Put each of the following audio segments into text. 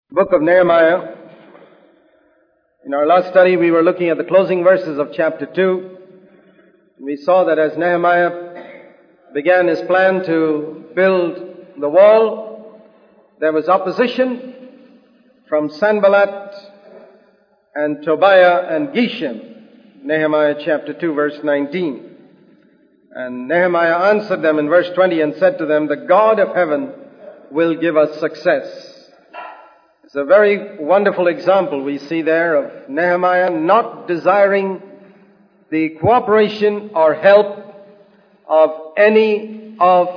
Book of Nehemiah. In our last study, we were looking at the closing verses of chapter 2. We saw that as Nehemiah began his plan to build the wall, there was opposition from Sanballat and Tobiah and Geshem. Nehemiah chapter 2 verse 19. And Nehemiah answered them in verse 20 and said to them, "The God of heaven will give us success." It's a very wonderful example we see there of Nehemiah not desiring the cooperation or help of any of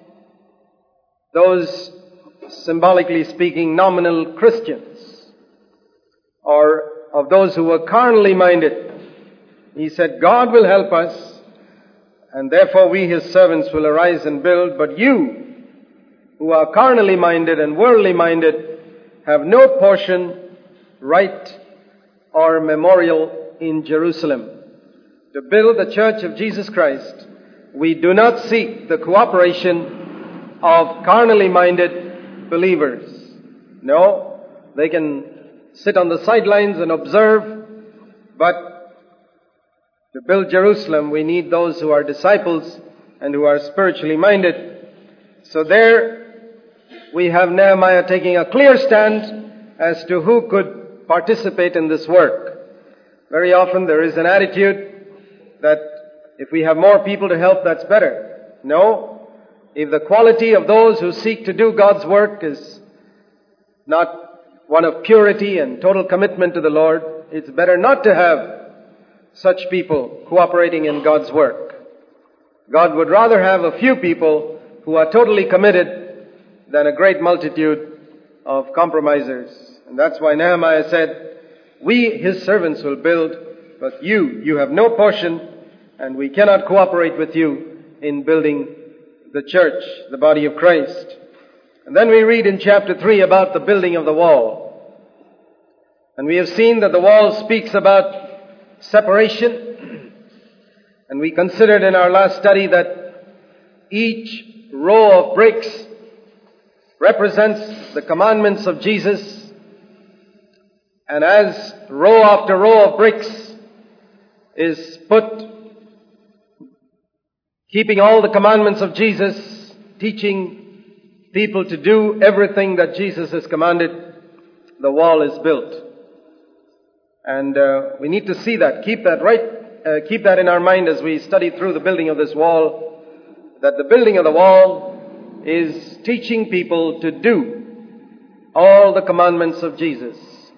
those, symbolically speaking, nominal Christians or of those who were carnally minded. He said, God will help us, and therefore we, His servants, will arise and build. But you, who are carnally minded and worldly minded, have no portion, right, or memorial in Jerusalem. To build the church of Jesus Christ, we do not seek the cooperation of carnally minded believers. No, they can sit on the sidelines and observe, but to build Jerusalem, we need those who are disciples and who are spiritually minded. So there we have Nehemiah taking a clear stand as to who could participate in this work. Very often there is an attitude that if we have more people to help, that's better. No. If the quality of those who seek to do God's work is not one of purity and total commitment to the Lord, it's better not to have such people cooperating in God's work. God would rather have a few people who are totally committed than a great multitude of compromisers. And that's why Nehemiah said, we, His servants, will build, but you have no portion, and we cannot cooperate with you in building the church, the body of Christ. And then we read in chapter 3 about the building of the wall. And we have seen that the wall speaks about separation. And we considered in our last study that each row of bricks represents the commandments of Jesus. And as row after row of bricks is put, keeping all the commandments of Jesus, teaching people to do everything that Jesus has commanded, the wall is built. And we need to see that, keep that in our mind as we study through the building of this wall, that the building of the wall is teaching people to do all the commandments of Jesus.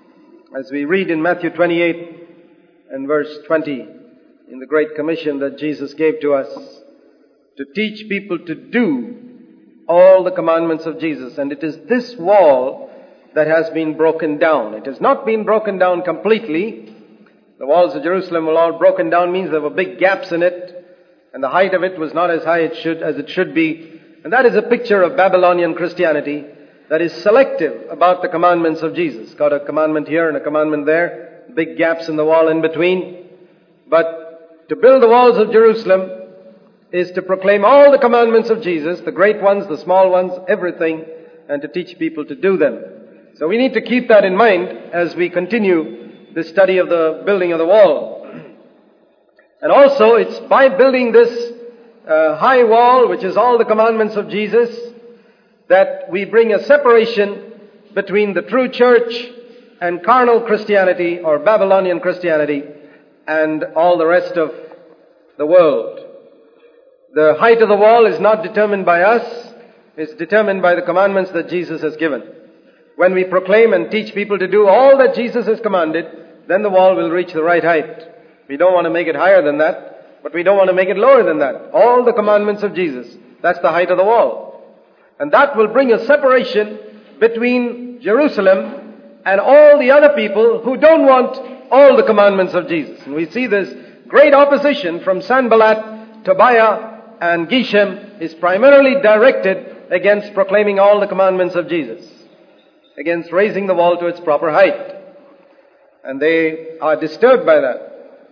As we read in Matthew 28 and verse 20, in the Great Commission that Jesus gave to us, to teach people to do all the commandments of Jesus. And it is this wall that has been broken down. It has not been broken down completely. The walls of Jerusalem were all broken down, means there were big gaps in it, and the height of it was not as high as it should be. And that is a picture of Babylonian Christianity that is selective about the commandments of Jesus. Got a commandment here and a commandment there, big gaps in the wall in between. But to build the walls of Jerusalem is to proclaim all the commandments of Jesus, the great ones, the small ones, everything, and to teach people to do them. So we need to keep that in mind as we continue the study of the building of the wall. And also it's by building this high wall, which is all the commandments of Jesus, that we bring a separation between the true church and carnal Christianity or Babylonian Christianity and all the rest of the world. The height of the wall is not determined by us, it's determined by the commandments that Jesus has given. When we proclaim and teach people to do all that Jesus has commanded, then the wall will reach the right height. We don't want to make it higher than that, but we don't want to make it lower than that. All the commandments of Jesus, that's the height of the wall. And that will bring a separation between Jerusalem and all the other people who don't want all the commandments of Jesus. And we see this great opposition from Sanballat, Tobiah, and Geshem is primarily directed against proclaiming all the commandments of Jesus, against raising the wall to its proper height. And they are disturbed by that.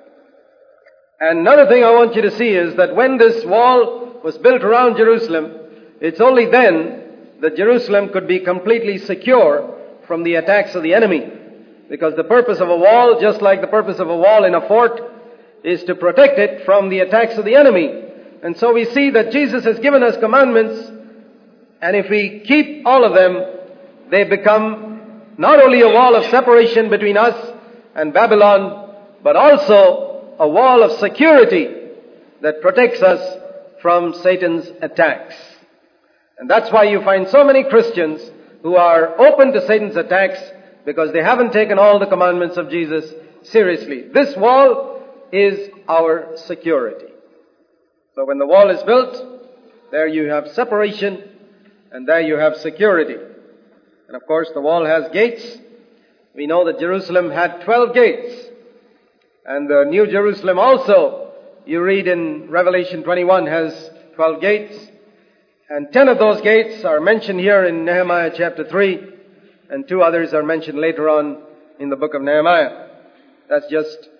And another thing I want you to see is that when this wall was built around Jerusalem, it's only then that Jerusalem could be completely secure from the attacks of the enemy. Because the purpose of a wall, just like the purpose of a wall in a fort, is to protect it from the attacks of the enemy. And so we see that Jesus has given us commandments, and if we keep all of them, they become not only a wall of separation between us and Babylon, but also a wall of security that protects us from Satan's attacks. And that's why you find so many Christians who are open to Satan's attacks, because they haven't taken all the commandments of Jesus seriously. This wall is our security. So when the wall is built, there you have separation, and there you have security. And of course the wall has gates. We know that Jerusalem had 12 gates. And the New Jerusalem also, you read in Revelation 21, has 12 gates. And 10 of those gates are mentioned here in Nehemiah chapter 3, and 2 others are mentioned later on in the book of Nehemiah. That's just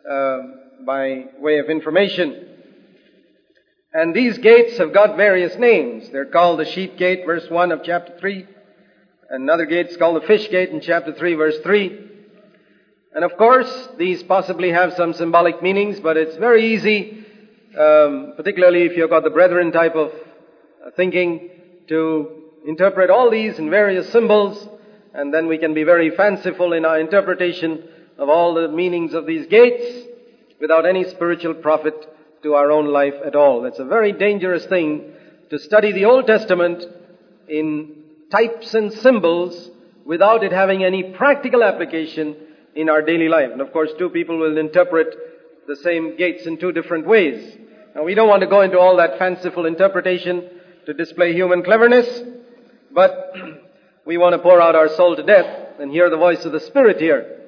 by way of information. And these gates have got various names. They're called the sheep gate, verse 1 of chapter 3. Another gate is called the fish gate in chapter 3, verse 3. And of course, these possibly have some symbolic meanings, but it's very easy, particularly if you've got the brethren type of thinking, to interpret all these in various symbols, and then we can be very fanciful in our interpretation of all the meanings of these gates without any spiritual profit to our own life at all. It's a very dangerous thing to study the Old Testament in types and symbols without it having any practical application in our daily life. And of course, 2 people will interpret the same gates in 2 different ways. Now, we don't want to go into all that fanciful interpretation to display human cleverness, but we want to pour out our soul to death and hear the voice of the Spirit here,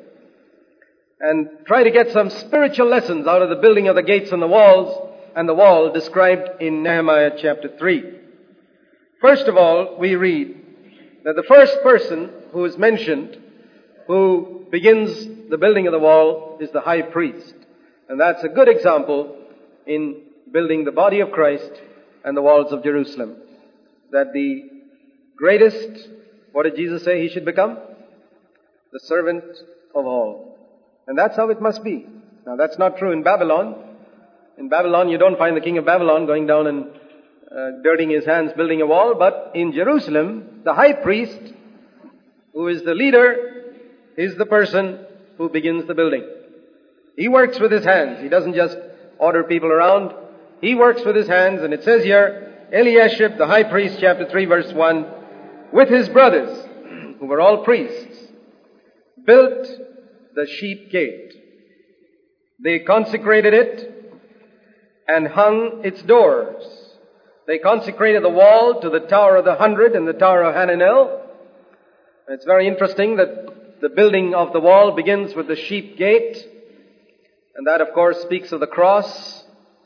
and try to get some spiritual lessons out of the building of the gates and the walls, and the wall described in Nehemiah chapter 3. First of all, we read that the first person who is mentioned, who begins the building of the wall, is the high priest. And that's a good example in building the body of Christ and the walls of Jerusalem. That the greatest, what did Jesus say he should become? The servant of all. And that's how it must be. Now, that's not true in Babylon. In Babylon, you don't find the king of Babylon going down and dirtying his hands building a wall. But in Jerusalem, the high priest, who is the leader, is the person who begins the building. He works with his hands. He doesn't just order people around. He works with his hands. And it says here, Eliashib, the high priest, chapter 3, verse 1, with his brothers, who were all priests, built the sheep gate. They consecrated it and hung its doors. They consecrated the wall to the Tower of the 100 and the Tower of Hananel. It's very interesting that the building of the wall begins with the sheep gate. And that, of course, speaks of the cross.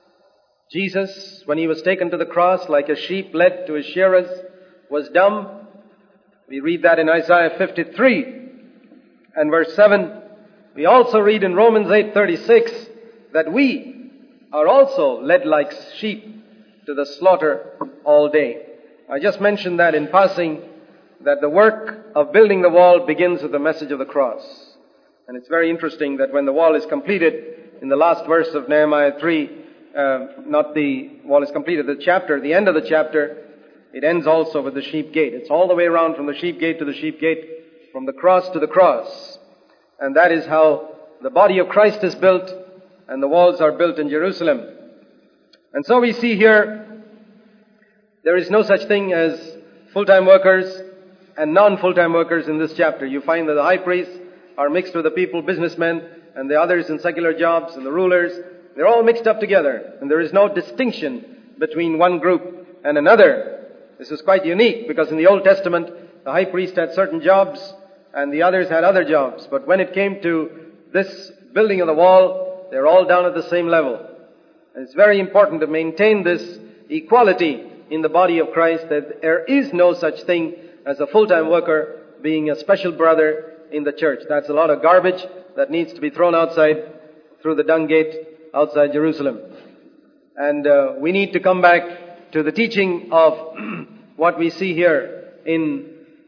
Jesus, when he was taken to the cross, like a sheep led to his shearers, was dumb. We read that in Isaiah 53 and verse 7. We also read in Romans 8:36 that we are also led like sheep to the slaughter all day. I just mentioned that in passing, that the work of building the wall begins with the message of the cross. And it's very interesting that when the wall is completed, in the last verse of Nehemiah 3, not the wall is completed, the chapter, the end of the chapter, it ends also with the sheep gate. It's all the way around from the sheep gate to the sheep gate, from the cross to the cross. And that is how the body of Christ is built, and the walls are built in Jerusalem. And so we see here, there is no such thing as full-time workers and non-full-time workers in this chapter. You find that the high priests are mixed with the people, businessmen, and the others in secular jobs, and the rulers. They're all mixed up together, and there is no distinction between one group and another. This is quite unique, because in the Old Testament, the high priest had certain jobs, and the others had other jobs. But when it came to this building of the wall, they're all down at the same level. And it's very important to maintain this equality in the body of Christ, that there is no such thing as a full-time worker being a special brother in the church. That's a lot of garbage that needs to be thrown outside through the dung gate outside Jerusalem. And we need to come back to the teaching of what we see here in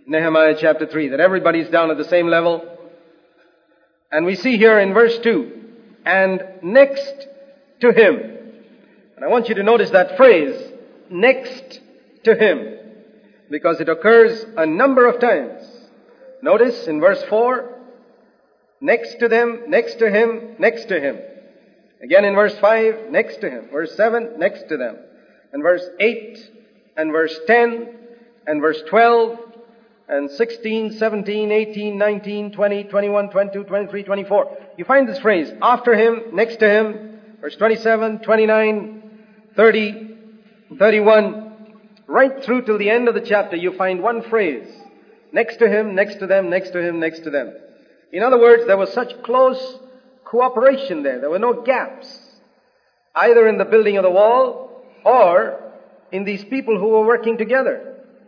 Nehemiah chapter 3, that everybody's down at the same level. And we see here in verse 2, and next to him. And I want you to notice that phrase, next to him, because it occurs a number of times. Notice in verse 4, next to them, next to him, next to him. Again in verse 5, next to him. Verse 7, next to them. And verse 8, and verse 10, and verse 12, and 16, 17, 18, 19, 20, 21, 22, 23, 24. You find this phrase, after him, next to him, verse 27, 29, 30, 31. Right through till the end of the chapter, you find one phrase, next to him, next to them, next to him, next to them. In other words, there was such close cooperation there. There were no gaps, either in the building of the wall or in these people who were working together.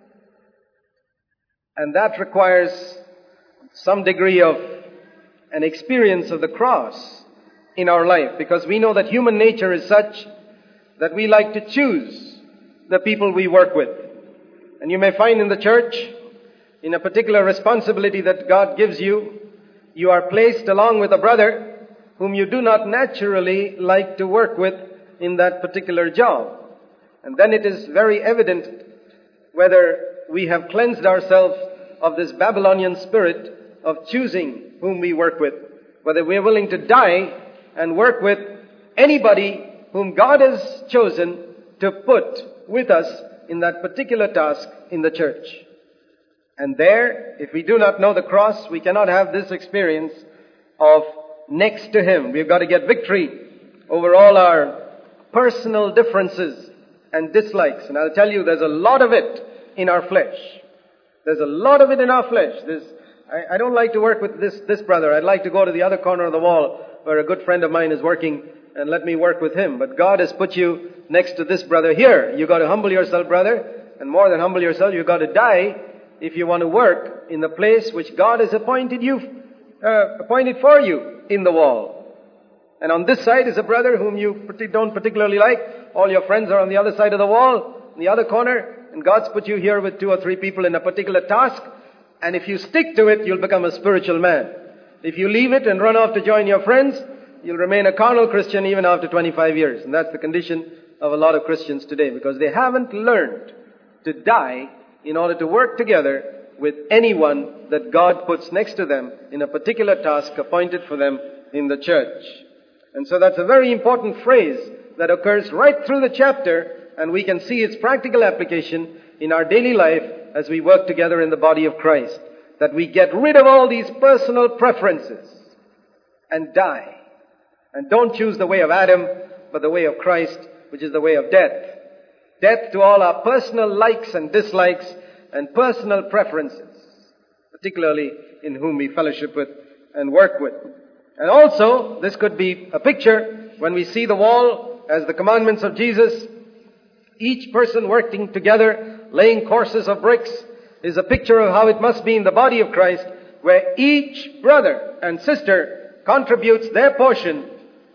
And that requires some degree of an experience of the cross in our life, because we know that human nature is such that we like to choose the people we work with. And you may find in the church, in a particular responsibility that God gives you, you are placed along with a brother whom you do not naturally like to work with in that particular job. And then it is very evident whether we have cleansed ourselves of this Babylonian spirit of choosing whom we work with, whether we are willing to die and work with anybody whom God has chosen to put with us in that particular task in the church. And there, if we do not know the cross, we cannot have this experience of next to him. We've got to get victory over all our personal differences and dislikes. And I'll tell you, there's a lot of it in our flesh. There's a lot of it in our flesh. I don't like to work with this brother. I'd like to go to the other corner of the wall where a good friend of mine is working and let me work with him. But God has put you next to this brother here. You've got to humble yourself, brother. And more than humble yourself, you've got to die if you want to work in the place which God has appointed for you in the wall. And on this side is a brother whom you don't particularly like. All your friends are on the other side of the wall, in the other corner. And God's put you here with 2 or 3 people in a particular task. And if you stick to it, you'll become a spiritual man. If you leave it and run off to join your friends, you'll remain a carnal Christian even after 25 years. And that's the condition of a lot of Christians today, because they haven't learned to die in order to work together with anyone that God puts next to them in a particular task appointed for them in the church. And so that's a very important phrase that occurs right through the chapter, and we can see its practical application in our daily life as we work together in the body of Christ. That we get rid of all these personal preferences and die. And don't choose the way of Adam, but the way of Christ, which is the way of death. Death to all our personal likes and dislikes and personal preferences, particularly in whom we fellowship with and work with. And also, this could be a picture when we see the wall as the commandments of Jesus. Each person working together, laying courses of bricks, is a picture of how it must be in the body of Christ, where each brother and sister contributes their portion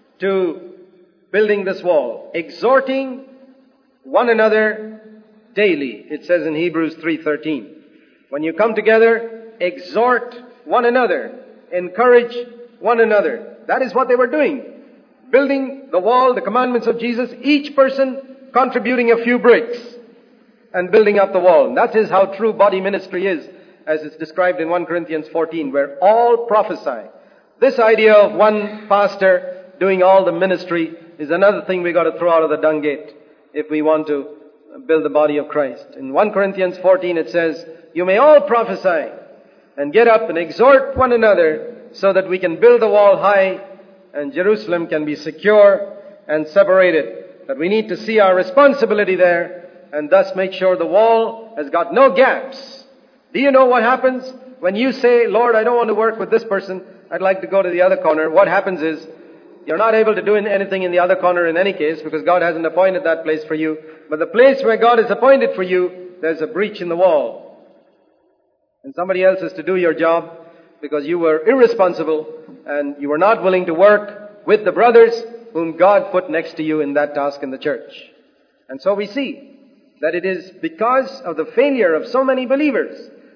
to building this wall, exhorting one another daily. It says in Hebrews 3:13. When you come together, exhort one another, encourage one another. That is what they were doing. Building the wall, the commandments of Jesus, each person contributing a few bricks and building up the wall. And that is how true body ministry is, as it's described in 1 Corinthians 14, where all prophesy. This idea of one pastor doing all the ministry is another thing we got to throw out of the dung gate if we want to build the body of Christ. In 1 Corinthians 14 it says, you may all prophesy and get up and exhort one another so that we can build the wall high and Jerusalem can be secure and separated. But we need to see our responsibility there and thus make sure the wall has got no gaps. Do you know what happens when you say, Lord, I don't want to work with this person, I'd like to go to the other corner? What happens is, you're not able to do anything in the other corner in any case, because God hasn't appointed that place for you. But the place where God has appointed for you, there's a breach in the wall. And somebody else is to do your job because you were irresponsible and you were not willing to work with the brothers whom God put next to you in that task in the church. And so we see that it is because of the failure of so many believers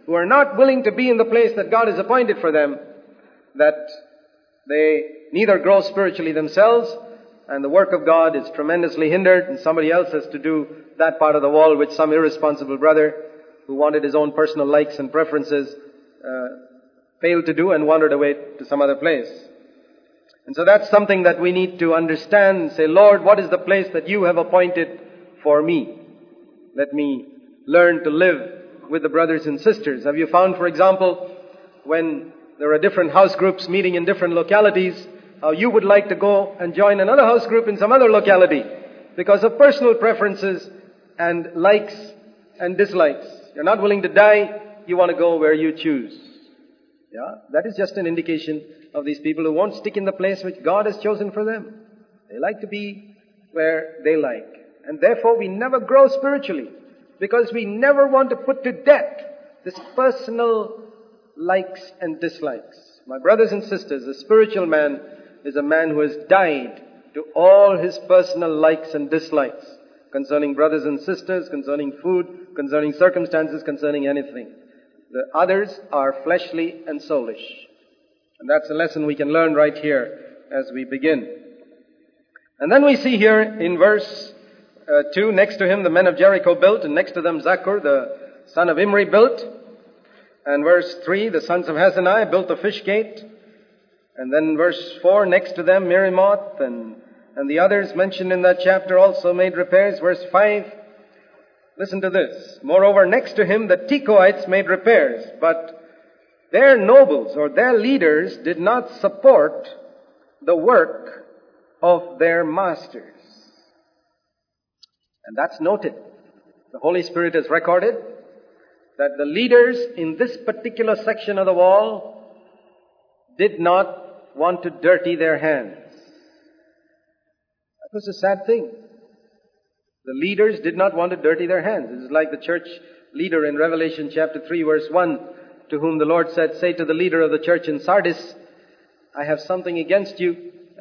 who are not willing to be in the place that God has appointed for them, that they neither grow spiritually themselves, and the work of God is tremendously hindered, and somebody else has to do that part of the wall which some irresponsible brother who wanted his own personal likes and preferences failed to do and wandered away to some other place. And so that's something that we need to understand and say, Lord, what is the place that you have appointed for me? Let me learn to live with the brothers and sisters. Have you found, for example, when there are different house groups meeting in different localities, how you would like to go and join another house group in some other locality because of personal preferences and likes and dislikes. You're not willing to die, you want to go where you choose. Yeah, that is just an indication of these people who won't stick in the place which God has chosen for them. They like to be where they like. And therefore we never grow spiritually because we never want to put to death this personal likes and dislikes. My brothers and sisters, a spiritual man is a man who has died to all his personal likes and dislikes concerning brothers and sisters, concerning food, concerning circumstances, concerning anything. The others are fleshly and soulish. And that's a lesson we can learn right here as we begin. And then we see here in verse 2, next to him the men of Jericho built, and next to them Zaccur, the son of Imri, built. And verse 3, the sons of Hazaniah built the fish gate. And then verse 4, next to them Merimoth and the others mentioned in that chapter also made repairs. Verse 5, listen to this. Moreover, next to him the Tekoites made repairs, but their nobles or their leaders did not support the work of their masters. And that's noted. The Holy Spirit has recorded that the leaders in this particular section of the wall did not want to dirty their hands. That was a sad thing. The leaders did not want to dirty their hands. This is like the church leader in Revelation chapter 3 verse 1, to whom the Lord said, say to the leader of the church in Sardis, I have something against you.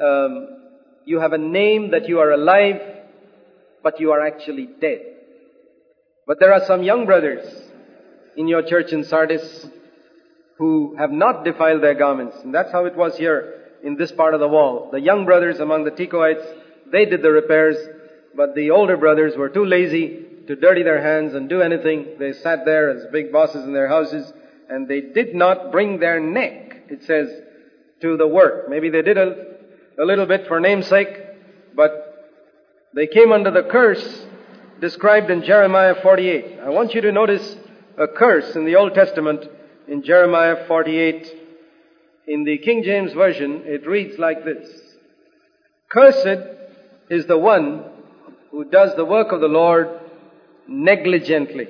You have a name that you are alive, but you are actually dead. But there are some young brothers in your church in Sardis who have not defiled their garments. And that's how it was here in this part of the wall. The young brothers among the Tekoites, they did the repairs, but the older brothers were too lazy to dirty their hands and do anything. They sat there as big bosses in their houses, and they did not bring their neck, it says, to the work. Maybe they did a little bit for namesake, but they came under the curse described in Jeremiah 48. I want you to notice a curse in the Old Testament in Jeremiah 48. In the King James Version, it reads like this. Cursed is the one who does the work of the Lord negligently,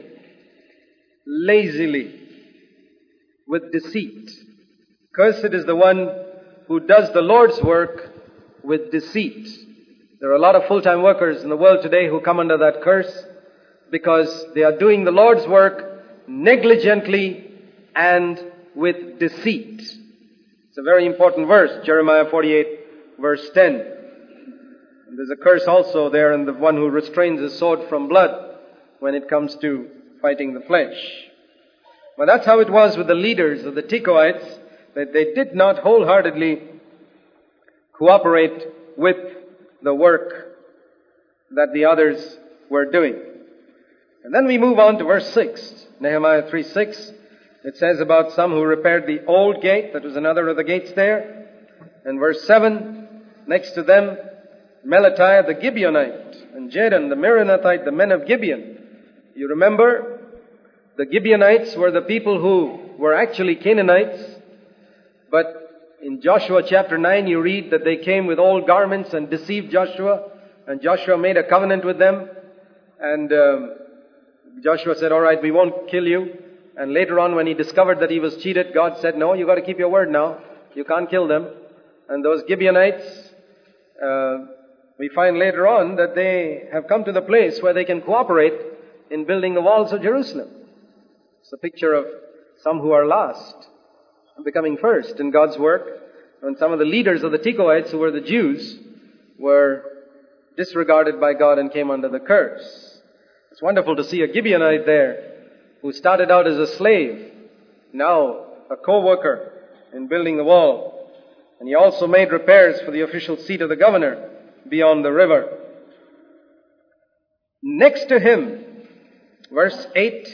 lazily, with deceit. Cursed is the one who does the Lord's work with deceit. There are a lot of full-time workers in the world today who come under that curse because they are doing the Lord's work negligently and with deceit. It's a very important verse, Jeremiah 48, verse 10. And there's a curse also there in the one who restrains his sword from blood when it comes to fighting the flesh. But that's how it was with the leaders of the Tekoites, that they did not wholeheartedly cooperate with the work that the others were doing. And then we move on to verse 6, Nehemiah 3:6. It says about some who repaired the old gate, that was another of the gates there. And verse 7, next to them, Melatiah the Gibeonite, and Jadon the Meronothite, the men of Gibeon. You remember, the Gibeonites were the people who were actually Canaanites, but in Joshua chapter 9 you read that they came with old garments and deceived Joshua, and Joshua made a covenant with them, and Joshua said, all right, we won't kill you. And later on when he discovered that he was cheated, God said, no, you've got to keep your word now. You can't kill them. And those Gibeonites, we find later on that they have come to the place where they can cooperate in building the walls of Jerusalem. It's a picture of some who are lost and becoming first in God's work. And some of the leaders of the Tekoites, who were the Jews, were disregarded by God and came under the curse. It's wonderful to see a Gibeonite there who started out as a slave now a co-worker in building the wall. And he also made repairs for the official seat of the governor beyond the river. Next to him, verse 8,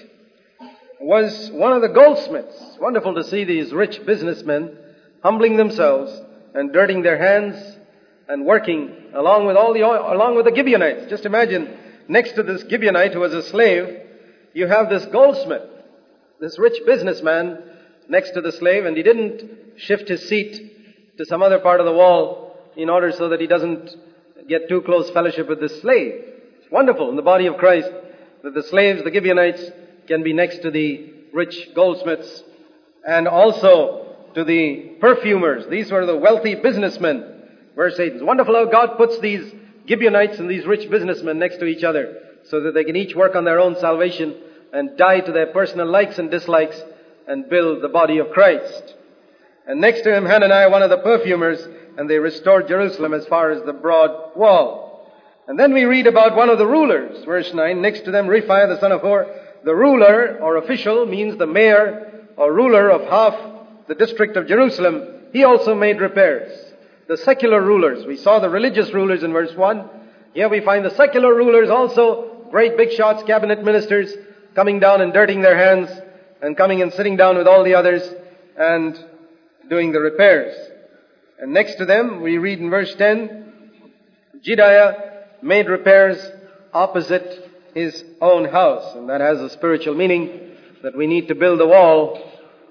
was one of the goldsmiths. Wonderful to see these rich businessmen humbling themselves and dirtying their hands and working along with the Gibeonites. Just imagine, next to this Gibeonite who was a slave, you have this goldsmith, this rich businessman next to the slave, and he didn't shift his seat to some other part of the wall in order so that he doesn't get too close fellowship with this slave. It's wonderful in the body of Christ that the slaves, the Gibeonites, can be next to the rich goldsmiths, and also to the perfumers. These were the wealthy businessmen. Verse 8. It's wonderful how God puts these Gibeonites and these rich businessmen next to each other so that they can each work on their own salvation and die to their personal likes and dislikes and build the body of Christ. And next to him, Hananiah, one of the perfumers, and they restored Jerusalem as far as the broad wall. And then we read about one of the rulers, verse 9. Next to them, Rephaiah, the son of Hur. The ruler or official means the mayor or ruler of half the district of Jerusalem. He also made repairs. The secular rulers. We saw the religious rulers in verse 1. Here we find the secular rulers also, great big shots, cabinet ministers, coming down and dirtying their hands and coming and sitting down with all the others and doing the repairs. And next to them, we read in verse 10, Jedaiah made repairs opposite his own house. And that has a spiritual meaning that we need to build a wall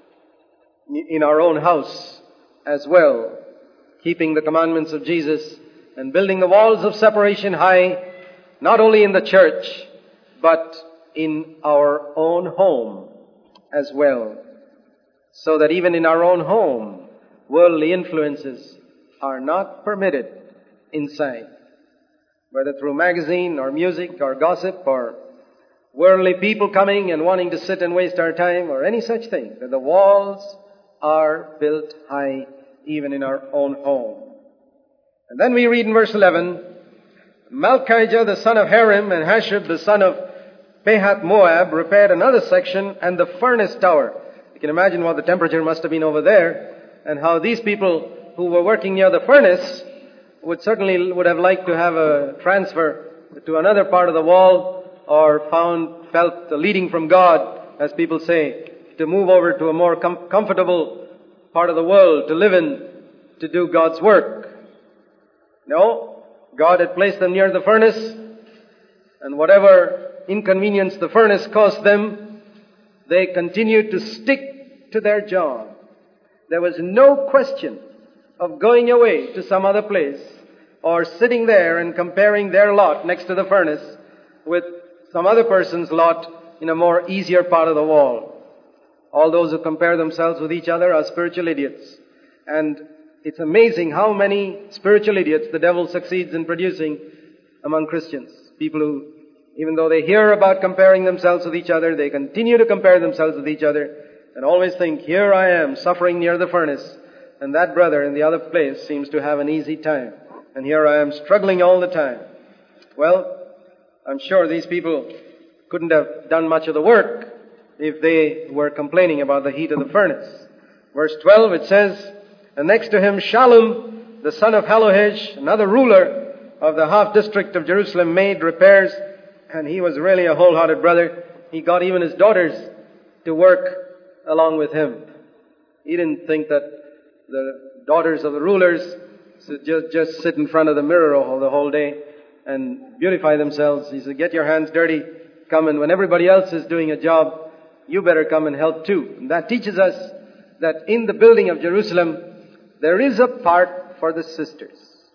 in our own house as well, keeping the commandments of Jesus and building the walls of separation high, not only in the church, but in our own home as well, so that even in our own home, worldly influences are not permitted inside, whether through magazine or music or gossip or worldly people coming and wanting to sit and waste our time or any such thing, that the walls are built high even in our own home. And then we read in verse 11, Malchijah the son of Harim and Hashub the son of Pahath Moab repaired another section and the furnace tower. You can imagine what the temperature must have been over there and how these people who were working near the furnace would have liked to have a transfer to another part of the wall or felt the leading from God, as people say, to move over to a more comfortable part of the world to live in, to do God's work. No, God had placed them near the furnace, and whatever inconvenience the furnace caused them, they continued to stick to their job. There was no question of going away to some other place or sitting there and comparing their lot next to the furnace with some other person's lot in a more easier part of the wall. All those who compare themselves with each other are spiritual idiots. And it's amazing how many spiritual idiots the devil succeeds in producing among Christians. People who, even though they hear about comparing themselves with each other, they continue to compare themselves with each other and always think, here I am suffering near the furnace, and that brother in the other place seems to have an easy time. And here I am struggling all the time. Well, I'm sure these people couldn't have done much of the work if they were complaining about the heat of the furnace. Verse 12, it says, and next to him Shallum, the son of Halohej, another ruler of the half district of Jerusalem, made repairs, and he was really a wholehearted brother. He got even his daughters to work along with him. He didn't think that the daughters of the rulers should just sit in front of the mirror the whole day and beautify themselves. He said, get your hands dirty, come, and when everybody else is doing a job, you better come and help too. And that teaches us that in the building of Jerusalem, there is a part for the sisters.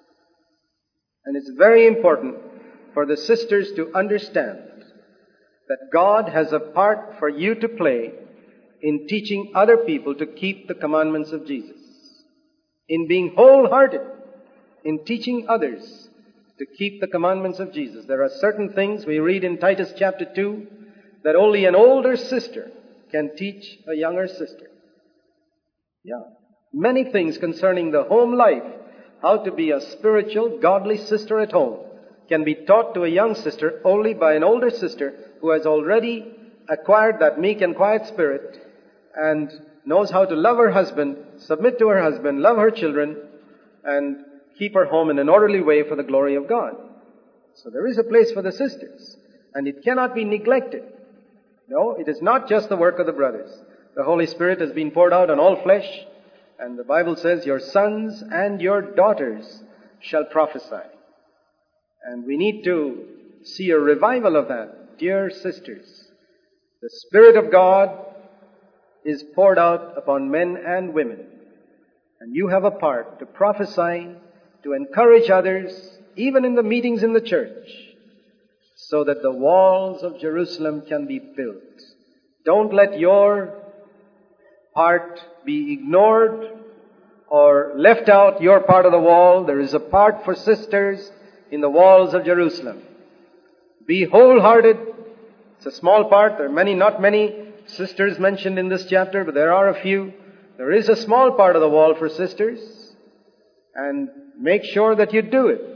And it's very important for the sisters to understand that God has a part for you to play in teaching other people to keep the commandments of Jesus. In being wholehearted in teaching others to keep the commandments of Jesus. There are certain things we read in Titus chapter 2 that only an older sister can teach a younger sister. Yeah. Many things concerning the home life, how to be a spiritual, godly sister at home, can be taught to a young sister only by an older sister who has already acquired that meek and quiet spirit and knows how to love her husband, submit to her husband, love her children, and keep her home in an orderly way for the glory of God. So there is a place for the sisters, and it cannot be neglected. No, it is not just the work of the brothers. The Holy Spirit has been poured out on all flesh, and the Bible says, your sons and your daughters shall prophesy. And we need to see a revival of that. Dear sisters, the Spirit of God is poured out upon men and women. And you have a part to prophesy, to encourage others, even in the meetings in the church, so that the walls of Jerusalem can be built. Don't let your part be ignored or left out, your part of the wall. There is a part for sisters in the walls of Jerusalem. Be wholehearted. It's a small part. There are not many sisters mentioned in this chapter, but there are a few. There is a small part of the wall for sisters, and make sure that you do it.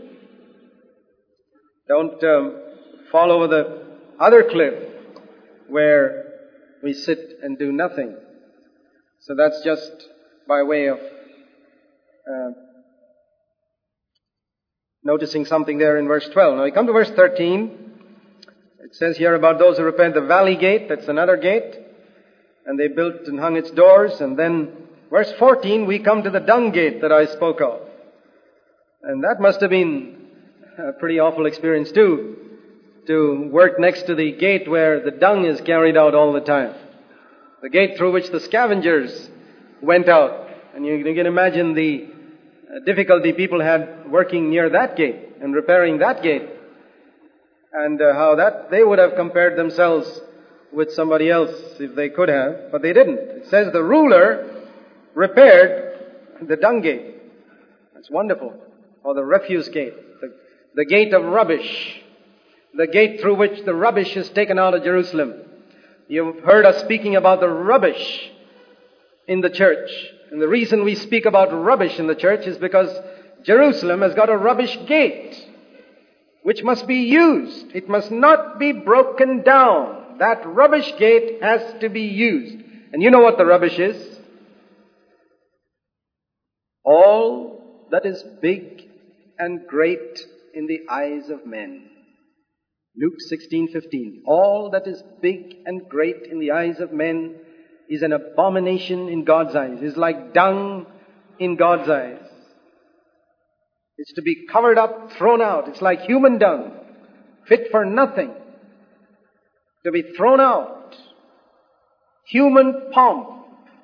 Don't fall over the other cliff where we sit and do nothing. So that's just by way of noticing something there in verse 12. Now we come to verse 13. It says here about those who repent, the valley gate, that's another gate. And they built and hung its doors. And then verse 14, we come to the dung gate that I spoke of. And that must have been a pretty awful experience too, to work next to the gate where the dung is carried out all the time. The gate through which the scavengers went out. And you can imagine the difficulty people had working near that gate and repairing that gate. And how that they would have compared themselves with somebody else if they could have, but they didn't. It says the ruler repaired the dung gate. That's wonderful. Or the refuse gate, the gate of rubbish, the gate through which the rubbish is taken out of Jerusalem. You've heard us speaking about the rubbish in the church. And the reason we speak about rubbish in the church is because Jerusalem has got a rubbish gate which must be used. It must not be broken down. That rubbish gate has to be used. And you know what the rubbish is? All that is big and great in the eyes of men. Luke 16:15. All that is big and great in the eyes of men is an abomination in God's eyes. Is like dung in God's eyes. It's to be covered up, thrown out. It's like human dung, fit for nothing, to be thrown out. Human pomp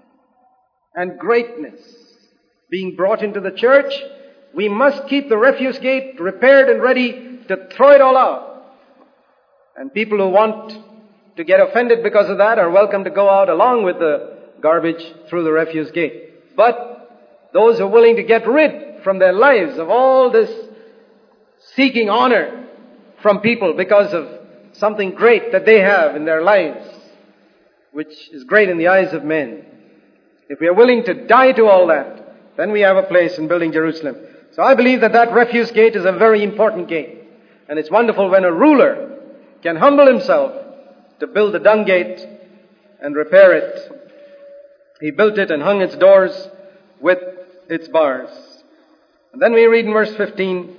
and greatness being brought into the church. We must keep the refuse gate repaired and ready to throw it all out. And people who want to get offended because of that are welcome to go out along with the garbage through the refuse gate. But those who are willing to get rid from their lives of all this seeking honor from people because of something great that they have in their lives, which is great in the eyes of men. If we are willing to die to all that, then we have a place in building Jerusalem. So I believe that refuse gate is a very important gate. And it's wonderful when a ruler can humble himself to build the dung gate and repair it. He built it and hung its doors with its bars. And then we read in verse 15,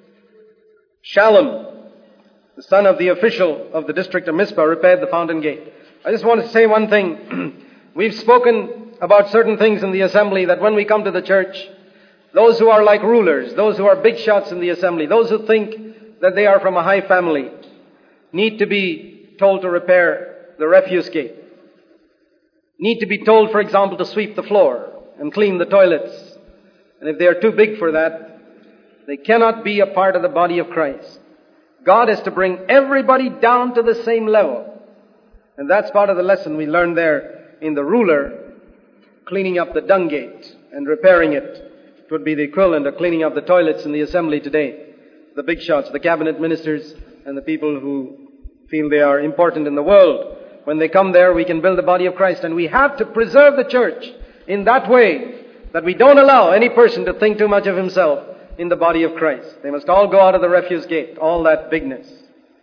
Shallum, the son of the official of the district of Mizpah, repaired the fountain gate. I just want to say one thing. We've spoken about certain things in the assembly that when we come to the church, those who are like rulers, those who are big shots in the assembly, those who think that they are from a high family, need to be told to repair the refuse gate. Need to be told, for example, to sweep the floor and clean the toilets. And if they are too big for that, they cannot be a part of the body of Christ. God is to bring everybody down to the same level. And that's part of the lesson we learned there in the ruler cleaning up the dung gate and repairing it. It would be the equivalent of cleaning up the toilets in the assembly today. The big shots, the cabinet ministers, and the people who feel they are important in the world. When they come there, we can build the body of Christ. And we have to preserve the church in that way that we don't allow any person to think too much of himself in the body of Christ. They must all go out of the refuse gate, all that bigness.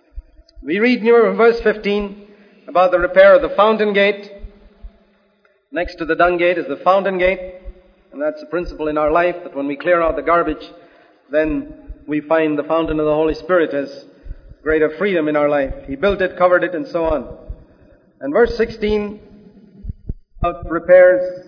We read near verse 15 about the repair of the fountain gate. Next to the dung gate is the fountain gate. And that's a principle in our life, that when we clear out the garbage, then we find the fountain of the Holy Spirit has greater freedom in our life. He built it, covered it, and so on. And verse 16, about repairs,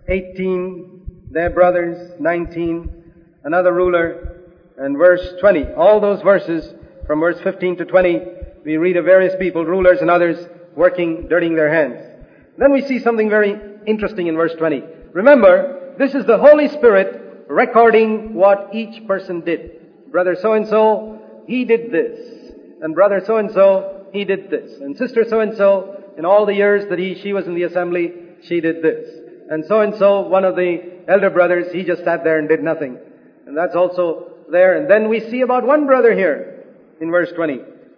18, their brothers, 19, another ruler, and verse 20. All those verses, from verse 15 to 20, we read of various people, rulers and others, working, dirtying their hands. Then we see something very interesting in verse 20. Remember, this is the Holy Spirit recording what each person did. Brother so-and-so, he did this. And brother so-and-so, he did this. And sister so-and-so, in all the years that she was in the assembly, she did this. And so-and-so, one of the elder brothers, he just sat there and did nothing. And that's also there. And then we see about one brother here in verse 20.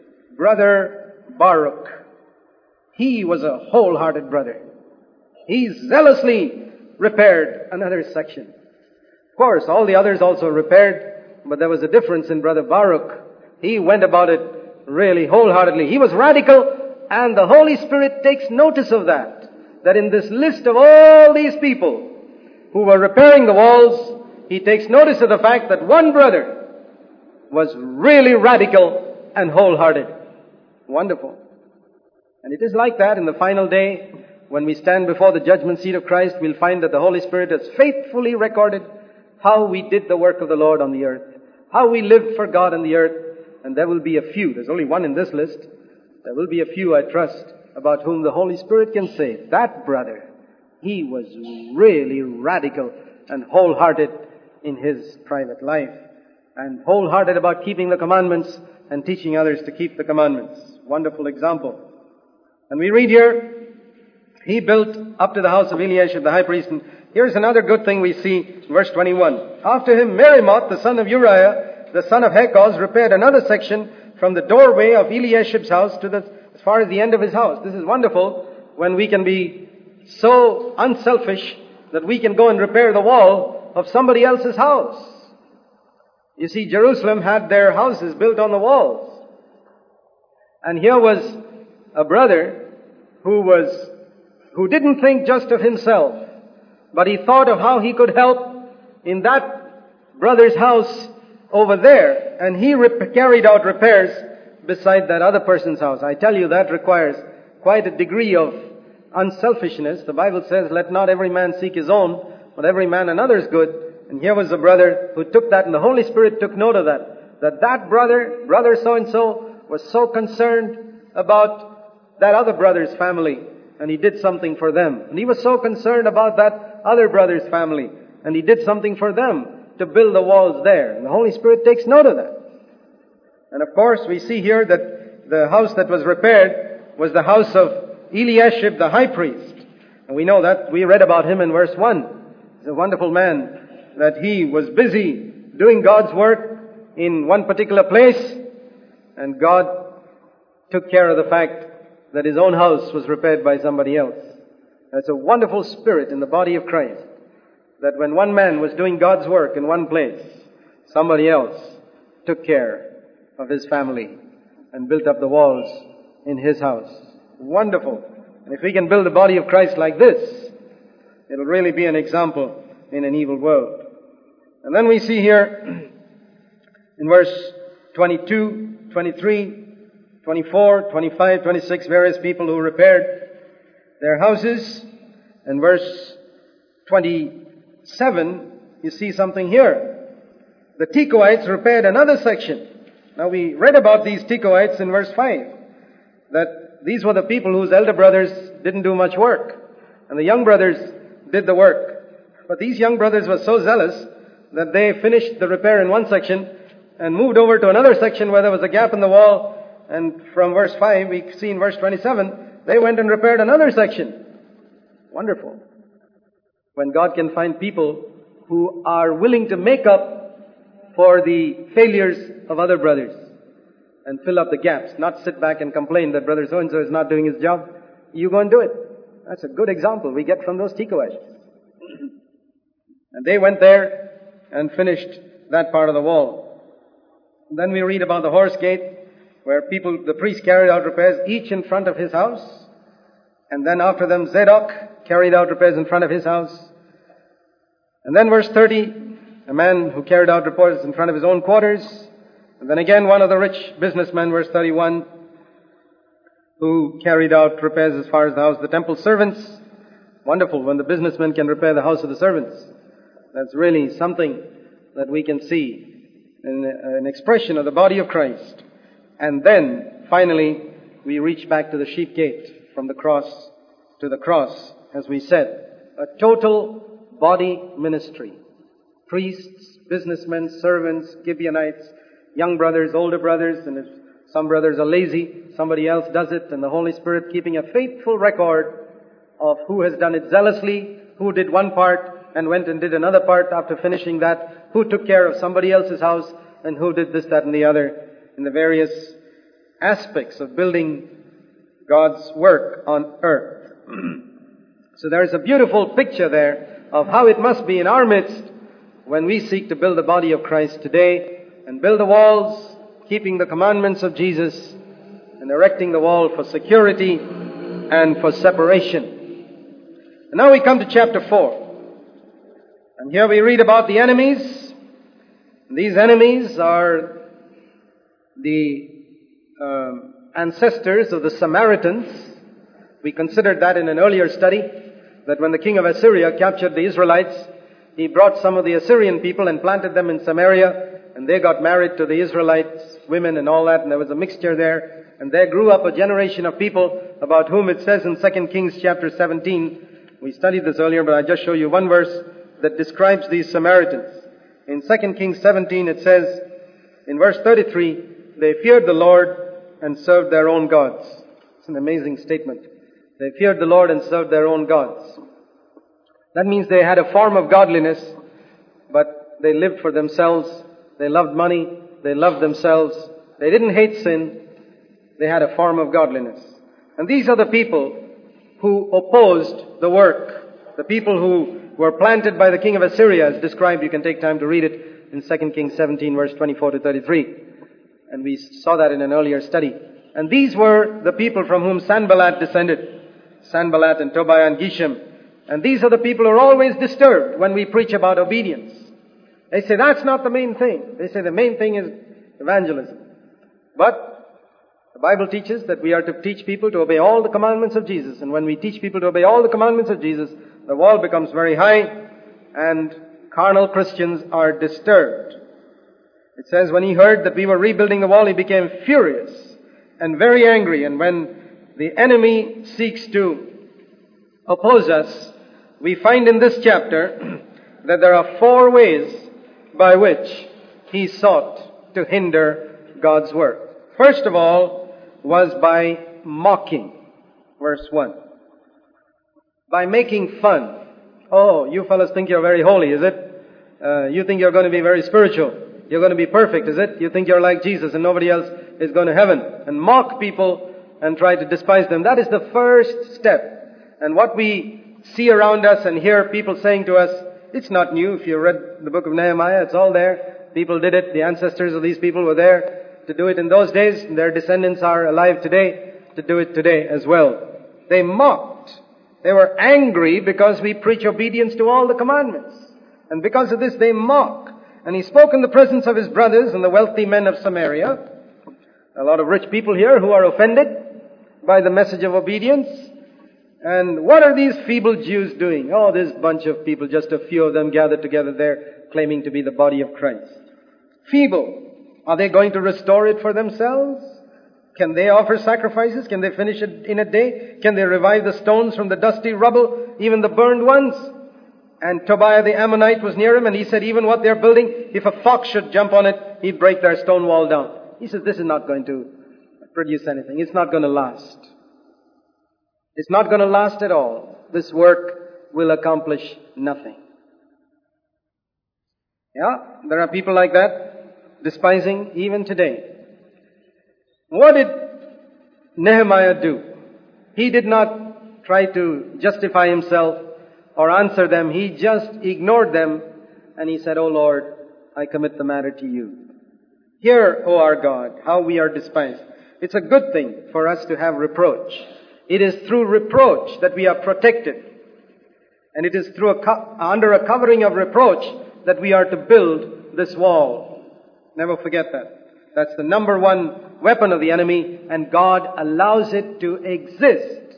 Brother Baruch. He was a wholehearted brother. He zealously repaired another section. Of course, all the others also repaired, but there was a difference in Brother Baruch. He went about it really wholeheartedly. He was radical, and the Holy Spirit takes notice of that. That in this list of all these people who were repairing the walls, He takes notice of the fact that one brother was really radical and wholehearted. Wonderful. And it is like that in the final day, when we stand before the judgment seat of Christ, we'll find that the Holy Spirit has faithfully recorded how we did the work of the Lord on the earth, how we lived for God on the earth, and there will be a few. There's only one in this list. There will be a few, I trust, about whom the Holy Spirit can say, that brother, he was really radical and wholehearted in his private life, and wholehearted about keeping the commandments and teaching others to keep the commandments. Wonderful example. And we read here, he built up to the house of Eliashib the high priest. And here's another good thing we see, verse 21. After him, Meremoth, the son of Uriah, the son of Hakkoz, repaired another section from the doorway of Eliashib's house to as far as the end of his house. This is wonderful when we can be so unselfish that we can go and repair the wall of somebody else's house. You see, Jerusalem had their houses built on the walls. And here was a brother who didn't think just of himself, but he thought of how he could help in that brother's house over there, and he carried out repairs beside that other person's house. I tell you, that requires quite a degree of unselfishness. The Bible says, let not every man seek his own, but every man another's good. And here was a brother who took that, and the Holy Spirit took note of that brother so-and-so, was so concerned about that other brother's family, and he did something for them. And he was so concerned about that other brother's family, and he did something for them to build the walls there. And the Holy Spirit takes note of that. And of course, we see here that the house that was repaired was the house of Eliashib the high priest. And we know that. We read about him in verse 1. He's a wonderful man, that he was busy doing God's work in one particular place, and God took care of the fact that his own house was repaired by somebody else. That's a wonderful spirit in the body of Christ, that when one man was doing God's work in one place, somebody else took care of his family and built up the walls in his house. Wonderful. And if we can build the body of Christ like this, it'll really be an example in an evil world. And then we see here in verse 22, 23, 24, 25, 26, various people who repaired their houses. And verse 27, you see something here. The Tekoites repaired another section. Now we read about these Tekoites in verse 5, that these were the people whose elder brothers didn't do much work, and the young brothers did the work. But these young brothers were so zealous that they finished the repair in one section and moved over to another section where there was a gap in the wall. And from verse 5, we see in verse 27, they went and repaired another section. Wonderful. When God can find people who are willing to make up for the failures of other brothers and fill up the gaps, not sit back and complain that brother so-and-so is not doing his job. You go and do it. That's a good example we get from those Tekoites. And they went there and finished that part of the wall. And then we read about the horse gate, where the priests carried out repairs, each in front of his house. And then after them, Zadok carried out repairs in front of his house. And then verse 30, a man who carried out repairs in front of his own quarters. And then again, one of the rich businessmen, verse 31, who carried out repairs as far as the house of the temple servants. Wonderful when the businessman can repair the house of the servants. That's really something that we can see in an expression of the body of Christ. And then, finally, we reach back to the sheep gate, from the cross to the cross, as we said. A total body ministry. Priests, businessmen, servants, Gibeonites, young brothers, older brothers, and if some brothers are lazy, somebody else does it, and the Holy Spirit keeping a faithful record of who has done it zealously, who did one part and went and did another part after finishing that, who took care of somebody else's house, and who did this, that, and the other in the various aspects of building God's work on earth. So there is a beautiful picture there of how it must be in our midst when we seek to build the body of Christ today and build the walls, keeping the commandments of Jesus and erecting the wall for security and for separation. And now we come to chapter 4. And here we read about the enemies. These enemies are the ancestors of the Samaritans. We considered that in an earlier study, that when the king of Assyria captured the Israelites, he brought some of the Assyrian people and planted them in Samaria, and they got married to the Israelites, women and all that, and there was a mixture there. And there grew up a generation of people about whom it says in 2 Kings chapter 17, we studied this earlier, but I'll just show you one verse that describes these Samaritans. In 2 Kings 17 it says, in verse 33, they feared the Lord and served their own gods. It's an amazing statement. They feared the Lord and served their own gods. That means they had a form of godliness, but they lived for themselves. They loved money. They loved themselves. They didn't hate sin. They had a form of godliness. And these are the people who opposed the work. The people who were planted by the king of Assyria, as described. You can take time to read it in 2 Kings 17, verse 24 to 33. And we saw that in an earlier study. And these were the people from whom Sanballat descended. Sanballat and Tobiah and Geshem. And these are the people who are always disturbed when we preach about obedience. They say that's not the main thing. They say the main thing is evangelism. But the Bible teaches that we are to teach people to obey all the commandments of Jesus. And when we teach people to obey all the commandments of Jesus, the wall becomes very high and carnal Christians are disturbed. It says when he heard that we were rebuilding the wall, he became furious and very angry. And when the enemy seeks to oppose us, we find in this chapter that there are 4 ways by which he sought to hinder God's work. First of all was by mocking. Verse 1. By making fun. Oh, you fellas think you're very holy, is it? You think you're going to be very spiritual. You're going to be perfect, is it? You think you're like Jesus and nobody else is going to heaven. And mock people and try to despise them. That is the first step. And what we see around us and hear people saying to us, it's not new. If you read the book of Nehemiah, it's all there. People did it. The ancestors of these people were there to do it in those days. And their descendants are alive today to do it today as well. They mocked. They were angry because we preach obedience to all the commandments. And because of this, they mock. And he spoke in the presence of his brothers and the wealthy men of Samaria. A lot of rich people here who are offended by the message of obedience. And what are these feeble Jews doing? Oh, this bunch of people, just a few of them gathered together there, claiming to be the body of Christ. Feeble. Are they going to restore it for themselves? Can they offer sacrifices? Can they finish it in a day? Can they revive the stones from the dusty rubble, even the burned ones? And Tobiah the Ammonite was near him, and he said, even what they're building, if a fox should jump on it, he'd break their stone wall down. He says, this is not going to produce anything. It's not going to last. It's not going to last at all. This work will accomplish nothing. Yeah, there are people like that, despising even today. What did Nehemiah do? He did not try to justify himself or answer them. He just ignored them and he said, "O Lord, I commit the matter to you. Hear, O our God, how we are despised." It's a good thing for us to have reproach. It is through reproach that we are protected. And it is under a covering of reproach that we are to build this wall. Never forget that. That's the number one weapon of the enemy, and God allows it to exist.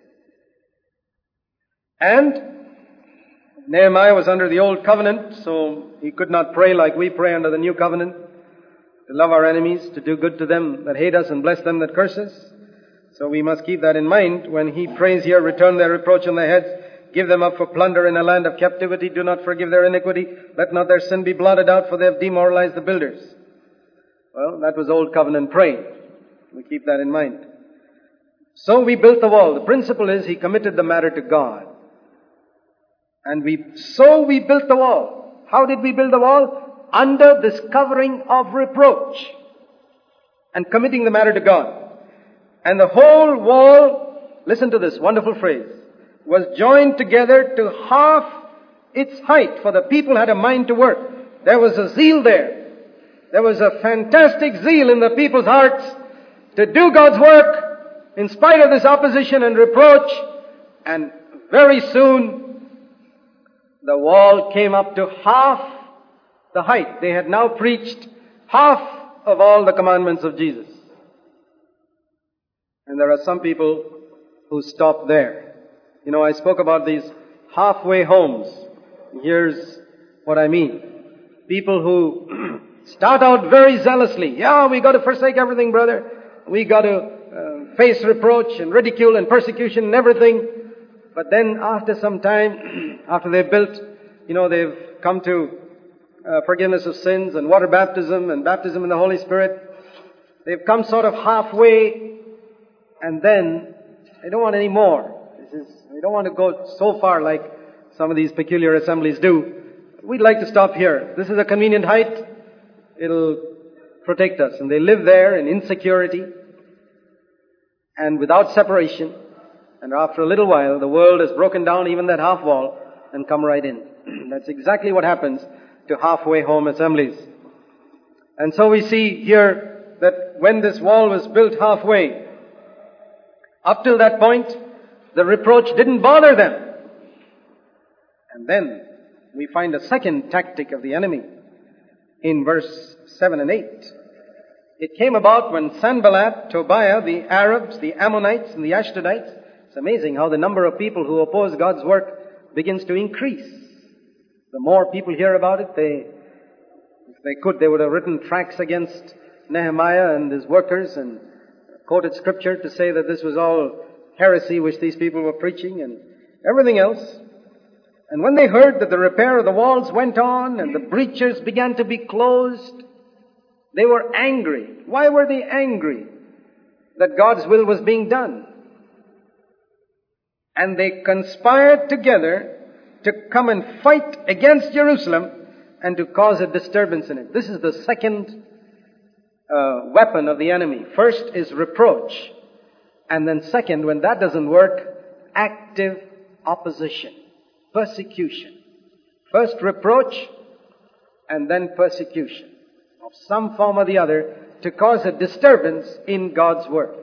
And Nehemiah was under the old covenant, so he could not pray like we pray under the new covenant, to love our enemies, to do good to them that hate us and bless them that curse us. So we must keep that in mind when he prays here, return their reproach on their heads, give them up for plunder in a land of captivity, do not forgive their iniquity, let not their sin be blotted out, for they have demoralized the builders. Well, that was old covenant praying. We keep that in mind. So we built the wall. The principle is he committed the matter to God. And we built the wall. How did we build the wall? Under this covering of reproach and committing the matter to God. And the whole wall, listen to this wonderful phrase, was joined together to half its height, for the people had a mind to work. There was a zeal there. There was a fantastic zeal in the people's hearts to do God's work in spite of this opposition and reproach. And very soon, the wall came up to half the height. They had now preached half of all the commandments of Jesus. And there are some people who stop there. You know, I spoke about these halfway homes. Here's what I mean. People who start out very zealously. Yeah, we got to forsake everything, brother. We got to face reproach and ridicule and persecution and everything. But then after some time, after they've built, they've come to forgiveness of sins and water baptism and baptism in the Holy Spirit. They've come sort of halfway, and then they don't want any more. They don't want to go so far like some of these peculiar assemblies do. We'd like to stop here. This is a convenient height. It'll protect us. And they live there in insecurity and without separation. And after a little while, the world has broken down even that half wall and come right in. That's exactly what happens to halfway home assemblies. And so we see here that when this wall was built halfway, up till that point, the reproach didn't bother them. And then we find a second tactic of the enemy in verse 7 and 8. It came about when Sanballat, Tobiah, the Arabs, the Ammonites, and the Ashdodites. It's amazing how the number of people who oppose God's work begins to increase. The more people hear about it, if they could, they would have written tracts against Nehemiah and his workers and quoted scripture to say that this was all heresy which these people were preaching and everything else. And when they heard that the repair of the walls went on and the breaches began to be closed, they were angry. Why were they angry? That God's will was being done. And they conspired together to come and fight against Jerusalem and to cause a disturbance in it. This is the second weapon of the enemy. First is reproach. And then second, when that doesn't work, active opposition. Persecution. First reproach and then persecution of some form or the other to cause a disturbance in God's work.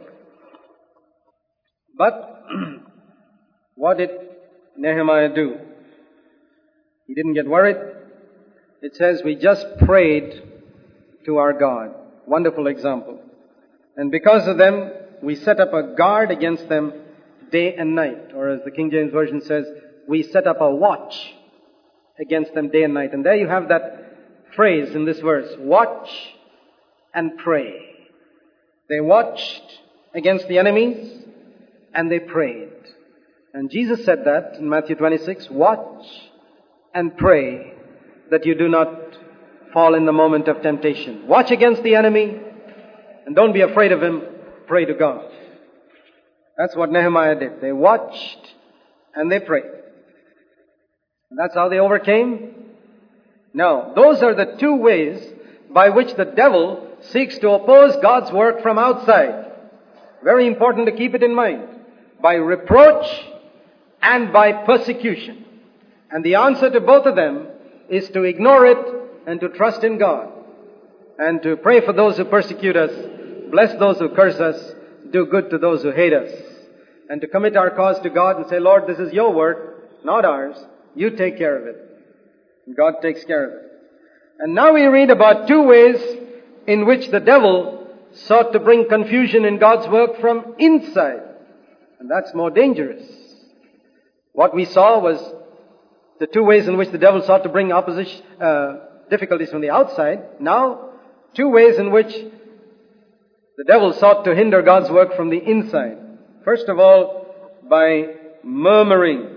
But what did Nehemiah do? He didn't get worried. It says we just prayed to our God. Wonderful example. And because of them, we set up a guard against them day and night. Or as the King James Version says, we set up a watch against them day and night. And there you have that phrase in this verse, watch and pray. They watched against the enemies and they prayed. And Jesus said that in Matthew 26, watch and pray that you do not fall in the moment of temptation. Watch against the enemy and don't be afraid of him. Pray to God. That's what Nehemiah did. They watched and they prayed. And that's how they overcame. Now, those are the two ways by which the devil seeks to oppose God's work from outside. Very important to keep it in mind. By reproach and by persecution. And the answer to both of them is to ignore it and to trust in God. And to pray for those who persecute us, bless those who curse us, do good to those who hate us. And to commit our cause to God and say, Lord, this is your work. not ours. You take care of it. God takes care of it. And now we read about two ways in which the devil sought to bring confusion in God's work from inside. And that's more dangerous. What we saw was the two ways in which the devil sought to bring difficulties from the outside. Now, two ways in which the devil sought to hinder God's work from the inside. First of all, by murmuring.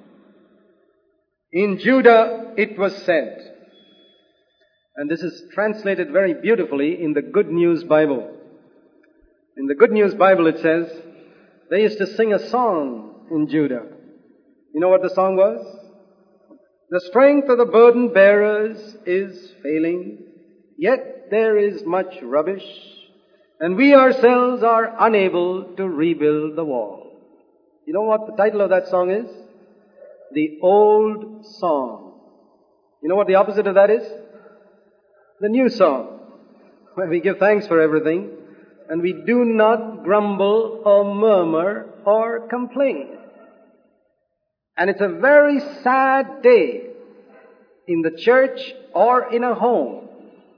In Judah it was said, and this is translated very beautifully in the Good News Bible. In the Good News Bible it says, they used to sing a song in Judah. You know what the song was? The strength of the burden bearers is failing, yet there is much rubbish, and we ourselves are unable to rebuild the wall. You know what the title of that song is? The Old Song. You know what the opposite of that is? The New Song, where we give thanks for everything, and we do not grumble or murmur or complain. And it's a very sad day in the church or in a home